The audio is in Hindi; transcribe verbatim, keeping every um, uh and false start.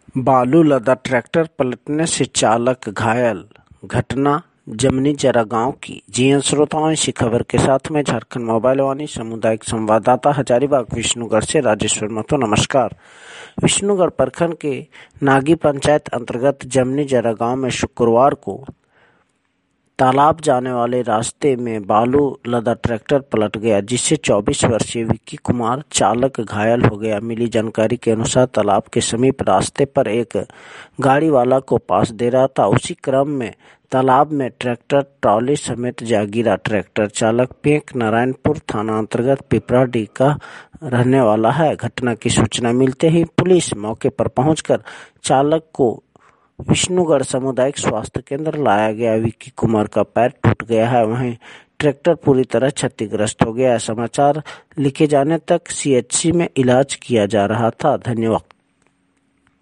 बालू लदा ट्रैक्टर पलटने से चालक घायल, घटना जमनीजरा गांव की। जी हां श्रोताओं, इसी खबर के साथ में झारखंड मोबाइल वाणी सामुदायिक संवाददाता हजारीबाग विष्णुगढ़ से राजेश्वर महतो। नमस्कार। विष्णुगढ़ प्रखंड के नागी पंचायत अंतर्गत जमनीजरा गांव में शुक्रवार को तालाब जाने वाले रास्ते में बालू लदा ट्रैक्टर पलट गया, जिससे चौबीस वर्षीय विक्की कुमार चालक घायल हो गया। मिली जानकारी के अनुसार तालाब के समीप रास्ते पर एक गाड़ी वाला को पास दे रहा था। उसी क्रम में तालाब में ट्रैक्टर ट्रॉली समेत जा गिरा। ट्रैक्टर चालक पेंक नारायणपुर थाना अंतर्गत पिपराडीह का रहने वाला है। घटना की सूचना मिलते ही पुलिस मौके पर पहुंचकर चालक को विष्णुगढ़ सामुदायिक स्वास्थ्य केंद्र लाया गया। विक्की कुमार का पैर टूट गया है, वहीं ट्रैक्टर पूरी तरह क्षतिग्रस्त हो गया है। समाचार लिखे जाने तक सीएचसी में इलाज किया जा रहा था। धन्यवाद।